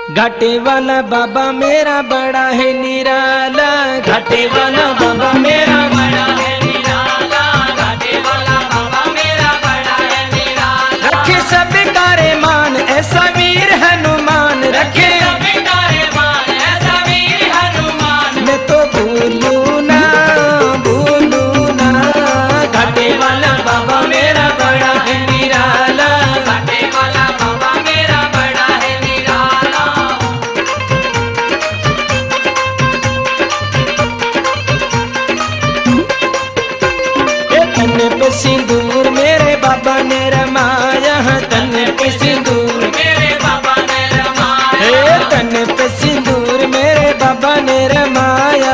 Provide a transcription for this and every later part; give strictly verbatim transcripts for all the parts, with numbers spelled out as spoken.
घाटे वाला बाबा मेरा बड़ा है निराला, घाटे वाला बाबा मेरा बड़ा है निराला, घाटे वाला बाबा मेरा बड़ा है निराला। रखे सब कारे मान ऐसा वीर हनुमान, रखे सब कारे मान ऐसा वीर हनुमान। मैं तो भूलू ना भूलू ना, घाटे वाला बाबा मेरा बड़ा है निराला, घाटे वाला बाबा मेरा बड़ा है निराला। तन पे सिंदूर मेरे बाबा ने रमाया, तन पे सिंदूर मेरे बाबा ने रमाया, तन पे सिंदूर मेरे बाबा ने रमाया,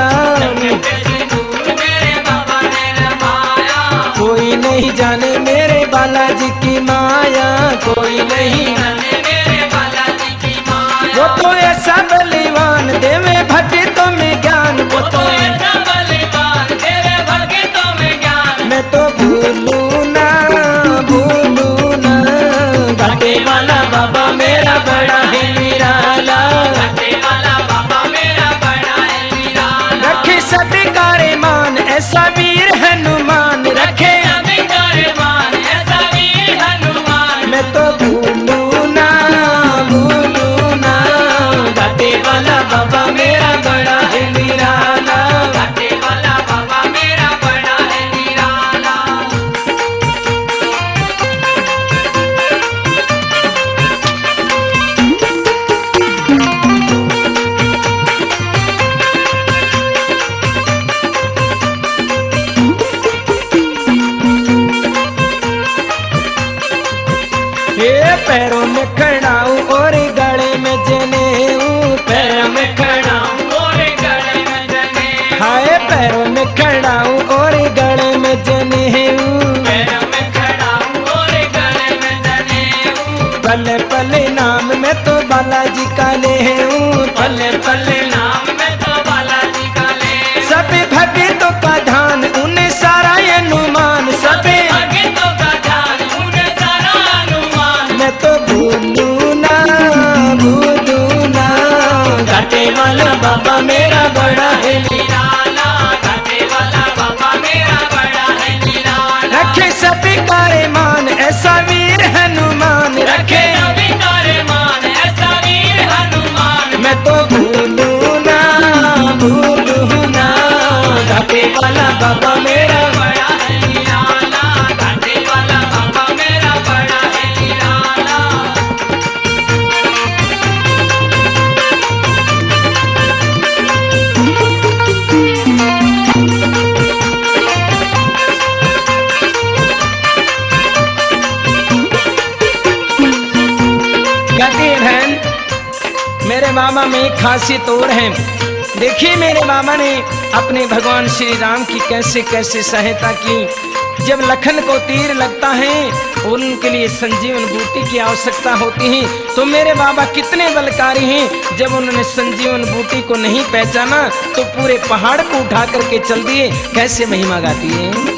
मेरे बाबा ने रमाया। कोई नहीं जाने मेरे बालाजी की माया, कोई नहीं जाने मेरे बालाजी की माया। वो तो ऐसा बलिवान देवे भक्तों में ज्ञान, वो तो ऐसा बलिवान देवे भक्तों में ज्ञान। मैं तो भूलू ना भूलू ना, घाटे वाला बाबा मेरा बड़ा है निराला, घाटे वाला बाबा मेरा बड़ा है निराला। रखे सभी कारे मान ऐसा वीर हनुमान, रखे सभी कारे मान ऐसा वीर हनुमान। मैं तो भूलू ना भूलू ना, घाटे वाला बाबा मेरा बड़ा है निराला, घाटे वाला बाबा मेरा बड़ा है निराला। ये पैरों में खड़ा हूँ और गले में जनेऊ, पैरों में खड़ा हूँ और गले में जनेऊ। हाय पैरों में खड़ा हूँ और गले में जनेऊ, पैरों में खड़ा हूँ और गले में जनेऊ। पले पले नाम में तो बालाजी का ले हूँ, पले पले नाम में तो बालाजी का ले। सभी भक्तों का ध्यान उन्हें सारा अनुमान, सभी भक्तों का ध्यान उन्हें सारा अनुमान। मैं तो भूलू ना भूलू ना, घाटे वाला बाबा मेरा बड़ा है निराला, घाटे वाला बाबा मेरा बड़ा है निराला। रखे सभी कारे मान ऐसा वीर हनुमान, रखे सभी कारे मान ऐसा वीर हनुमान। मैं तो भूलू ना भूलू ना, घाटे वाला बाबा मेरा बड़ा है निराला, घाटे वाला बाबा मेरा बड़ा है निराला। कहते हैं मेरे बाबा में एक खासियत और है। देखिए मेरे बाबा ने अपने भगवान श्री राम की कैसे कैसे सहायता की। जब लखन को तीर लगता है और उनके लिए संजीवन बूटी की आवश्यकता होती है, तो मेरे बाबा कितने बलकारी हैं। जब उन्होंने संजीवन बूटी को नहीं पहचाना तो पूरे पहाड़ को उठा करके चल दिए। कैसे महिमा गाती है।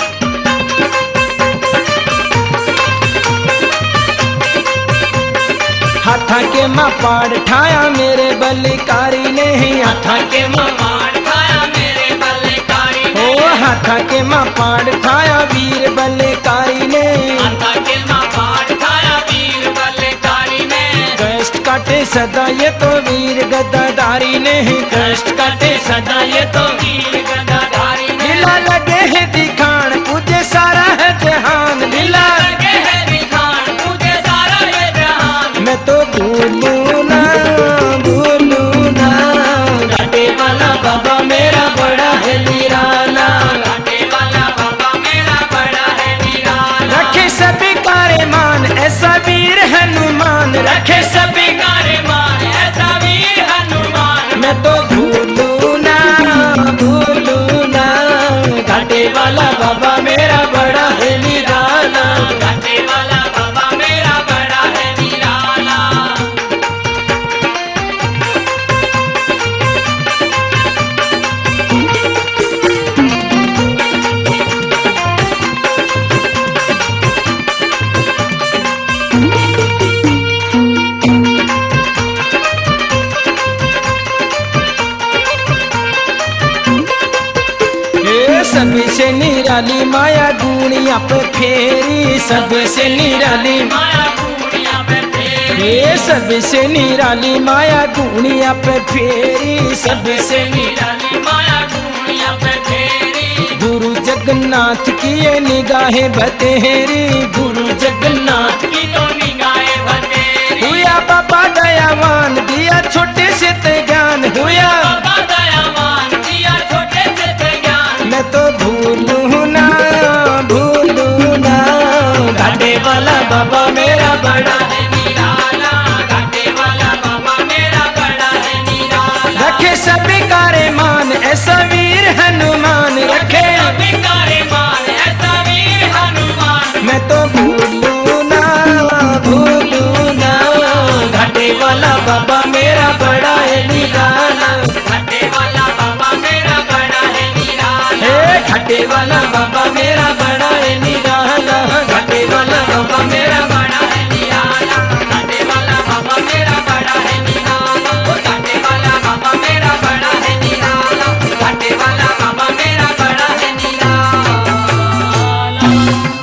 हाथा के माँ पाड़ ठाया मेरे बलिकारी ने, हाथा के माँ पाड़ ठाया मेरे बलिकारी ने, ओ हाथा के माँ पाड़ ठाया वीर बलिकारी ने, हाथा के माँ पाड़ ठाया वीर बलिकारी ने। कष्ट काटे सदा ये तो वीर गदाधारी ने, कष्ट काटे सदा ये तो वीर गदाधारी ने। लीला लगे है दिखान पूजे सारा है जहान, लीला लगे है दिखान पूजे सारा है जहान। मैं तो भूलू ना भूलू ना, घाटे वाला बाबा मेरा बड़ा है निराला, घाटे वाला बाबा मेरा बड़ा है निराला। रखे सभी कारे मान ऐसा वीर हनुमान, रखे सभी कारे मान ऐसा वीर हनुमान। मैं तो भूलू ना भूलू ना, घाटे वाला बाबा मेरा बड़ा है निराला, घाटे वाला बाबा मेरा बड़ा है निराला। निराली माया गुणिया पे फेरी, सबसे निराली माया गुणिया पे फेरी, ये सबसे निराली माया गुणिया पे फेरी, सबसे निराली माया गुणिया पे फेरी। गुरु जगन्नाथ की ये निगाहें बतेरी, गुरु जगन्नाथ की तो निगाहें बतेरी। हुआ बाबा दयावान दिया छोटे से ते ज्ञान, हुआ बाबा दयावान दिया छोटे से ते ज्ञान। मैं तो भूलूं ना भूलूं ना, घाटे वाला बाबा मेरा बड़ा है निराला, घाटे वाला बाबा मेरा बड़ा है निराला। रखे सभी कारे मान ऐसा वीर हनुमान, रखे सभी कारे मान ऐसा वीर हनुमान। मैं तो भूलूं ना भूलूं ना, घाटे वाला बाबा मेरा बड़ा है निराला। घाटे वाला